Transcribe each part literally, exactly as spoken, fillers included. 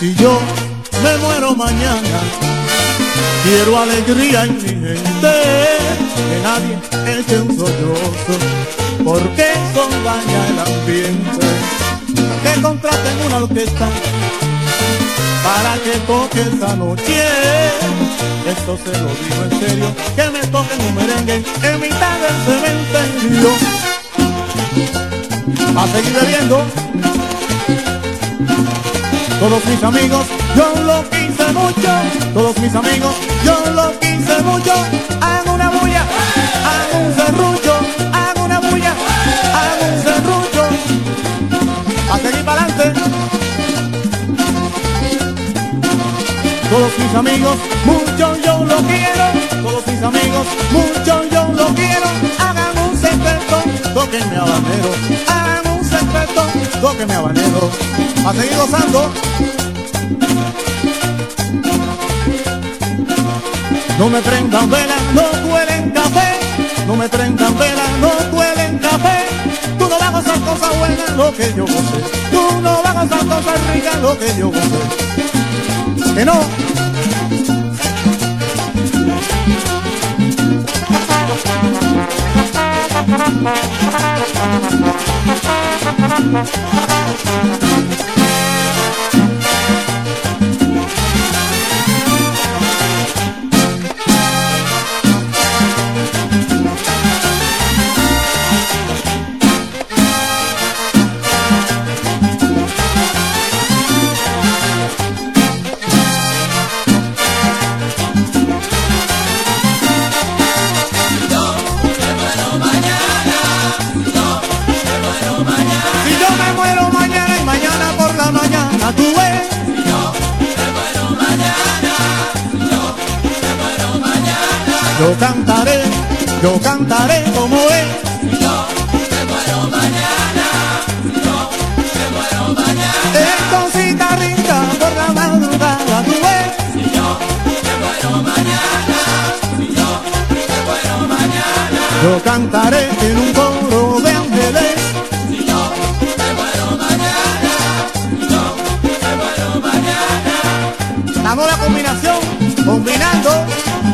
Si yo me muero mañana, quiero alegría en mi gente, que nadie eche un sollozo, porque eso daña el ambiente. Que contraten una orquesta para que toque esa noche, esto se lo digo en serio, que me toquen un merengue en mitad del cementerio. A seguir bebiendo. Todos mis amigos, yo lo quise mucho. Todos mis amigos, yo lo quise mucho. Hagan una bulla, hagan un serrullo, hagan una bulla, hagan un serrullo. A seguir para adelante. Todos mis amigos, mucho yo lo quiero. Todos mis amigos, mucho yo lo quiero. Hagan un secreto, tóquenme habanero. Hagan un secreto, tóquenme habanero. A seguir gozando. No me prendan vela, no cuelen café. No me prendan vela, no cuelen café. Tú no vas a gozar cosas buenas lo que yo gocé. Tú no vas a gozar cosas ricas lo que yo gocé. Que no. Yo cantaré, yo cantaré como es. Si yo me muero mañana, si yo me muero mañana. Es cosita rica por la madrugada, tú ves. Si yo me muero mañana, si yo me muero mañana. Yo cantaré en un coro de ángeles. Si yo me muero mañana, si yo me muero mañana. La nueva combinación, combinando.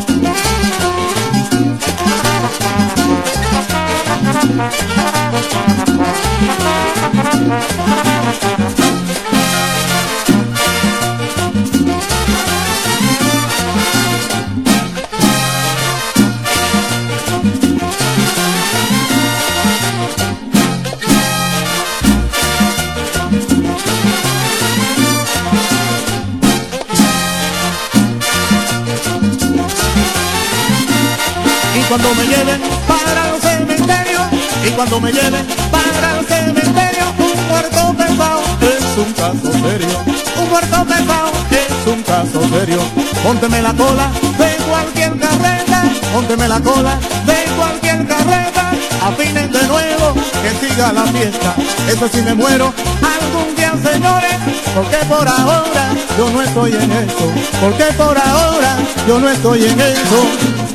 Y cuando me lleven para el cementerio, y cuando me lleven para el cementerio, un muerto pesado es un caso serio. Un muerto pesado es un caso serio. Pónteme la cola de cualquier carreta, pónteme la cola de cualquier carreta. Afinen de nuevo, que siga la fiesta. Eso sí me muero algún día, señores, porque por ahora yo no estoy en eso. Porque por ahora yo no estoy en eso.